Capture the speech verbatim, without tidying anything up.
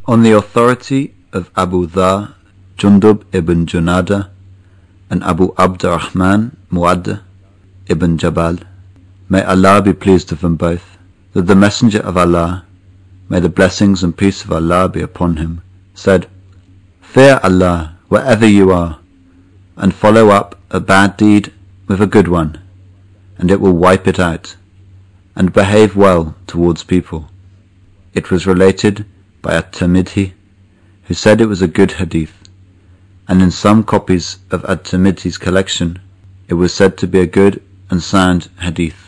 On the authority of Abu Dharr, Jundub ibn Junada, and Abu Abdurrahman Mu'adh ibn Jabal, may Allah be pleased with them both, that the Messenger of Allah, may the blessings and peace of Allah be upon him, said, "Fear Allah wherever you are, and follow up a bad deed with a good one, and it will wipe it out, and behave well towards people." It was related by At-Tirmidhi, who said it was a good hadith, and in some copies of At-Tirmidhi's collection it was said to be a good and sound hadith.